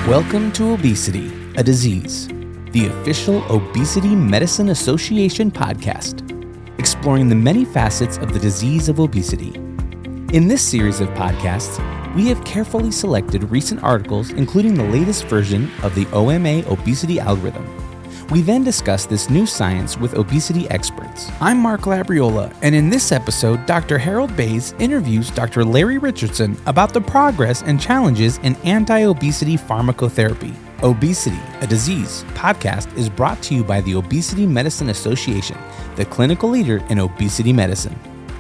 Welcome to Obesity, a Disease, the official Obesity Medicine Association podcast, exploring the many facets of the disease of obesity. In this series of podcasts, we have carefully selected recent articles, including the latest version of the OMA obesity algorithm. We then discuss this new science with obesity experts. I'm Mark Labriola, and in this episode, Dr. Harold Bays interviews Dr. Larry Richardson about the progress and challenges in anti-obesity pharmacotherapy. Obesity, a Disease podcast is brought to you by the Obesity Medicine Association, the clinical leader in obesity medicine.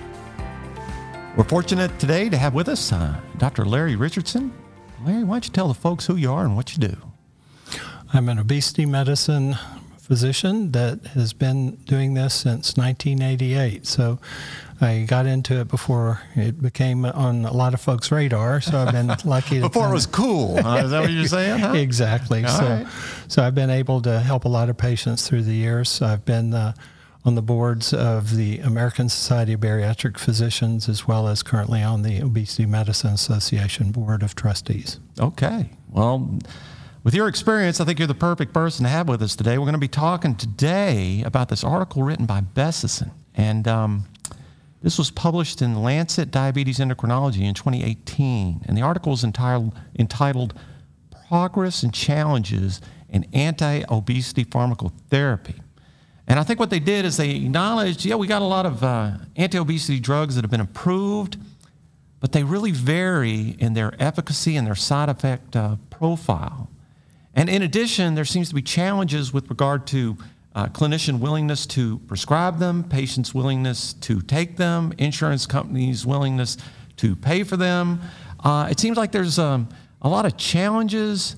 We're fortunate today to have with us Dr. Larry Richardson. Larry, why don't you tell the folks who you are and what you do? I'm an obesity medicine physician that has been doing this since 1988. So I got into it before it became on a lot of folks' radar. So I've been lucky. Before it was cool. Is that what you're saying? Huh? Exactly. So I've been able to help a lot of patients through the years. I've been on the boards of the American Society of Bariatric Physicians, as well as currently on the Obesity Medicine Association Board of Trustees. Okay. Well, with your experience, I think you're the perfect person to have with us today. We're going to be talking today about this article written by Bessison. And this was published in Lancet Diabetes Endocrinology in 2018. And the article is entitled Progress and Challenges in Anti-Obesity Pharmacotherapy. And I think what they did is they acknowledged, we got a lot of anti-obesity drugs that have been approved, but they really vary in their efficacy and their side effect profile. And in addition, there seems to be challenges with regard to clinician willingness to prescribe them, patients' willingness to take them, insurance companies' willingness to pay for them. It seems like there's a lot of challenges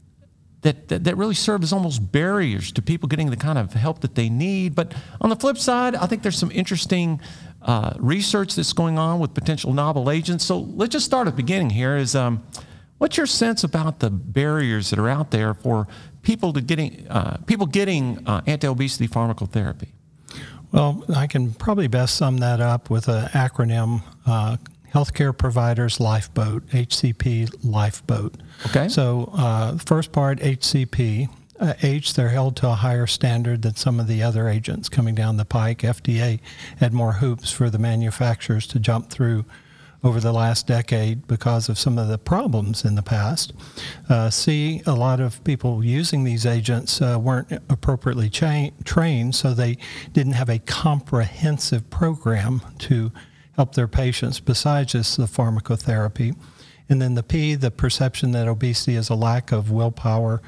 that really serve as almost barriers to people getting the kind of help that they need. But on the flip side, I think there's some interesting research that's going on with potential novel agents. So let's just start at the beginning here is, what's your sense about the barriers that are out there for people getting anti-obesity pharmacotherapy? Well, I can probably best sum that up with an acronym, Healthcare Providers Lifeboat, HCP Lifeboat. Okay. So first part, HCP. They're held to a higher standard than some of the other agents coming down the pike. FDA had more hoops for the manufacturers to jump through over the last decade because of some of the problems in the past. C, a lot of people using these agents weren't appropriately trained, so they didn't have a comprehensive program to help their patients besides just the pharmacotherapy. And then the P, the perception that obesity is a lack of willpower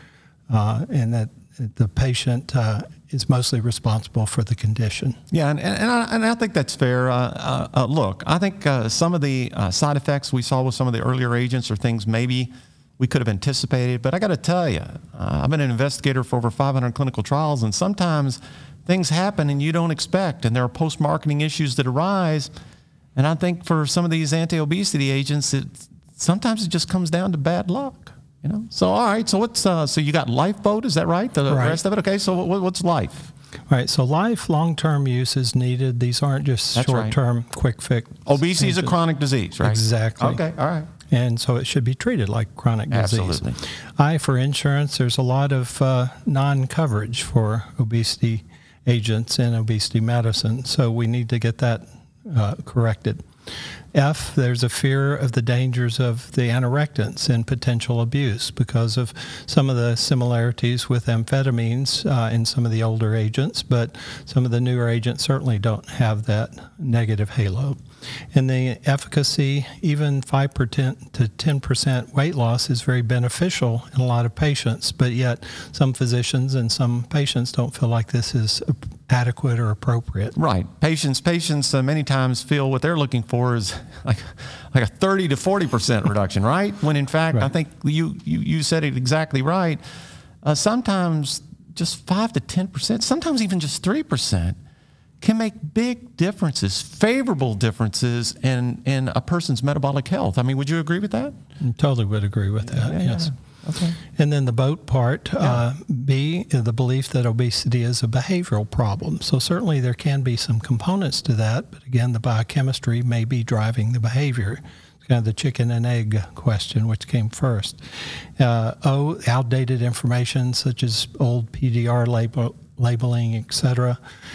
and that the patient is mostly responsible for the condition. Yeah, and I think that's fair. Look, I think some of the side effects we saw with some of the earlier agents are things maybe we could have anticipated. But I got to tell you, I've been an investigator for over 500 clinical trials, and sometimes things happen and you don't expect, and there are post-marketing issues that arise. And I think for some of these anti-obesity agents, sometimes it just comes down to bad luck. So all right. So what's so you got Lifeboat? Is that right? The rest of it. Okay. So what's Life? Right. So long-term use is needed. These aren't just short-term, quick fix. Obesity is a chronic disease, right? Exactly. Okay. All right. And so it should be treated like chronic disease. Absolutely. I, for insurance, there's a lot of non-coverage for obesity agents in obesity medicine. So we need to get that corrected. F, there's a fear of the dangers of the anorectants and potential abuse because of some of the similarities with amphetamines in some of the older agents, but some of the newer agents certainly don't have that negative halo. And the efficacy, even 5% to 10% weight loss is very beneficial in a lot of patients, but yet some physicians and some patients don't feel like this is adequate or appropriate. Right. Patients many times feel what they're looking for is like a 30 to 40% reduction, right? When in fact, right. I think you said it exactly right. Sometimes just 5 to 10%, sometimes even just 3% can make big differences, favorable differences in a person's metabolic health. I mean, would you agree with that? I totally would agree with that, yes. Okay. And then the boat part, B, the belief that obesity is a behavioral problem. So certainly there can be some components to that, but again, the biochemistry may be driving the behavior. It's kind of the chicken and egg question, which came first. Outdated information such as old PDR labeling, etc.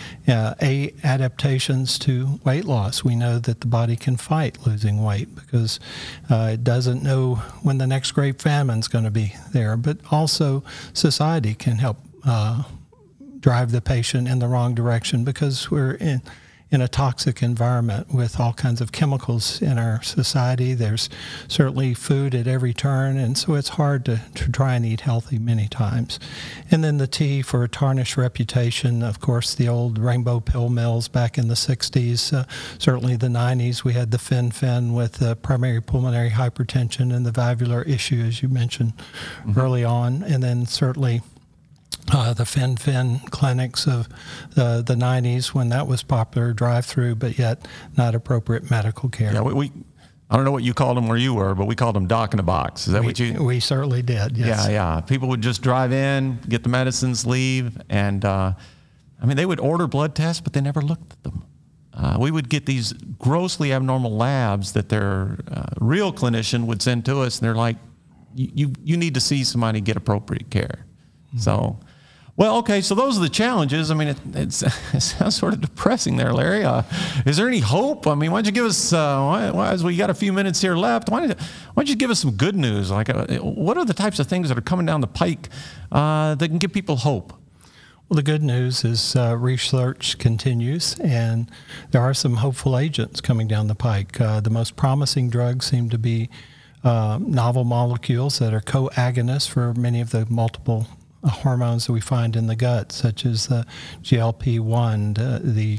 Adaptations to weight loss. We know that the body can fight losing weight because it doesn't know when the next great famine is going to be there. But also society can help drive the patient in the wrong direction because we're in a toxic environment with all kinds of chemicals in our society. There's certainly food at every turn, and so it's hard to try and eat healthy many times. And then the T for a tarnished reputation, of course, the old rainbow pill mills back in the 60s, certainly the 90s, we had the fen-phen with primary pulmonary hypertension and the valvular issue, as you mentioned early on, and then certainly the fen-phen clinics of the 90s when that was popular, drive-through, but yet not appropriate medical care. Yeah, I don't know what you called them where you were, but we called them doc in a box. Is that what you? We certainly did, yes. Yeah. People would just drive in, get the medicines, leave, and they would order blood tests, but they never looked at them. We would get these grossly abnormal labs that their real clinician would send to us, and they're like, you need to see somebody get appropriate care. Mm-hmm. So... Well, okay, so those are the challenges. It sounds sort of depressing there, Larry. Is there any hope? Why don't you give us, as we got a few minutes here left, why don't you give us some good news? Like, what are the types of things that are coming down the pike that can give people hope? Well, the good news is research continues, and there are some hopeful agents coming down the pike. The most promising drugs seem to be novel molecules that are co-agonists for many of the multiple hormones that we find in the gut, such as the GLP-1, the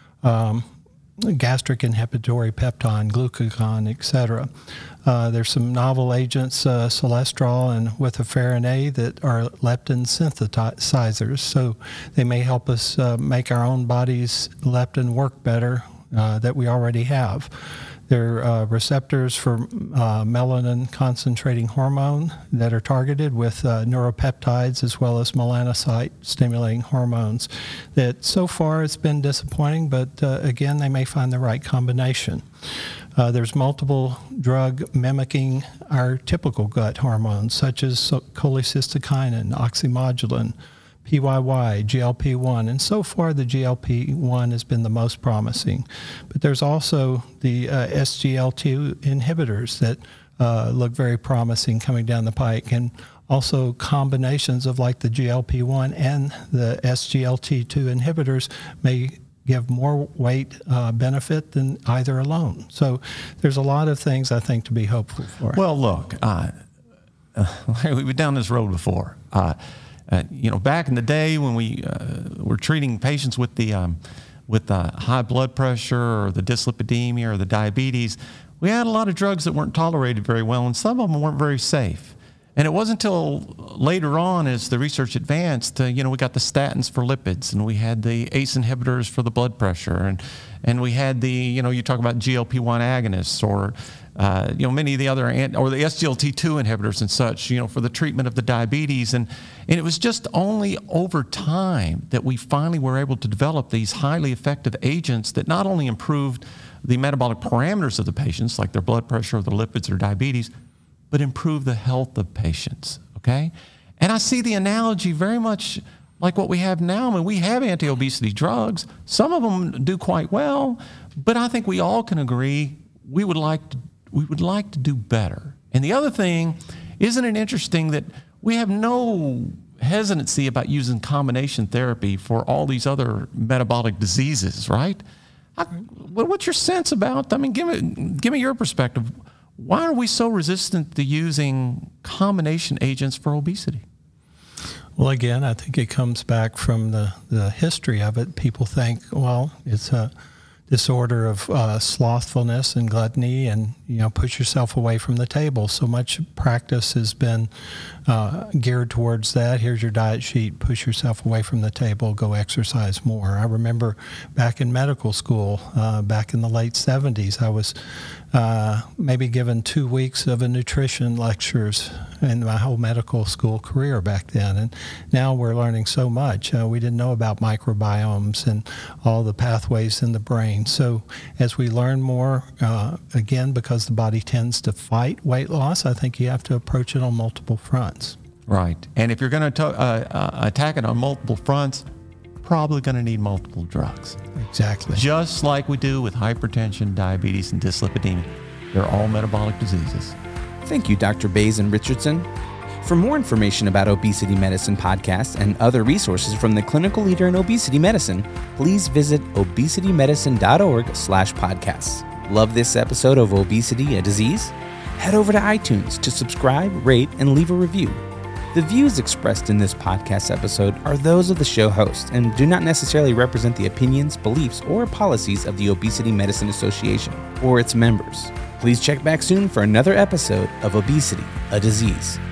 gastric inhibitory peptide, glucagon, etc. There's some novel agents, cholesterol and withaferin A, that are leptin synthesizers, so they may help us make our own body's leptin work better that we already have. They're receptors for melanin concentrating hormone that are targeted with neuropeptides as well as melanocyte stimulating hormones. That so far it's been disappointing, but again, they may find the right combination. There's multiple drug mimicking our typical gut hormones, such as cholecystokinin, oxymodulin, PYY, GLP-1, and so far the GLP-1 has been the most promising. But there's also the SGLT2 inhibitors that look very promising coming down the pike, and also combinations of like the GLP-1 and the SGLT2 inhibitors may give more weight benefit than either alone. So there's a lot of things I think to be hopeful for. Well, look, we've been down this road before. Back in the day when we were treating patients with the high blood pressure or the dyslipidemia or the diabetes, we had a lot of drugs that weren't tolerated very well, and some of them weren't very safe. And it wasn't until later on, as the research advanced, we got the statins for lipids, and we had the ACE inhibitors for the blood pressure, and we had the, you talk about GLP-1 agonists, or many of the other, or the SGLT2 inhibitors and such, for the treatment of the diabetes. And it was just only over time that we finally were able to develop these highly effective agents that not only improved the metabolic parameters of the patients, like their blood pressure or their lipids or diabetes, but improve the health of patients, okay? And I see the analogy very much like what we have now. We have anti-obesity drugs. Some of them do quite well, but I think we all can agree we would like to do better. And the other thing, isn't it interesting that we have no hesitancy about using combination therapy for all these other metabolic diseases, right? What's your sense about, give me your perspective. Why are we so resistant to using combination agents for obesity? Well, again, I think it comes back from the history of it. People think, well, it's a disorder of slothfulness and gluttony, and push yourself away from the table. So much practice has been geared towards that. Here's your diet sheet, push yourself away from the table, go exercise more. I remember back in medical school, back in the late 70s, I was maybe given 2 weeks of a nutrition lectures in my whole medical school career back then. And now we're learning so much. We didn't know about microbiomes and all the pathways in the brain. So as we learn more, again, because the body tends to fight weight loss, I think you have to approach it on multiple fronts. Right. And if you're going to attack it on multiple fronts, probably going to need multiple drugs. Exactly. Just like we do with hypertension, diabetes, and dyslipidemia. They're all metabolic diseases. Thank you, Dr. Bays and Richardson. For more information about Obesity Medicine Podcast and other resources from the clinical leader in obesity medicine, please visit obesitymedicine.org/podcasts. Love this episode of Obesity, a Disease? Head over to iTunes to subscribe, rate, and leave a review. The views expressed in this podcast episode are those of the show host and do not necessarily represent the opinions, beliefs, or policies of the Obesity Medicine Association or its members. Please check back soon for another episode of Obesity, a Disease.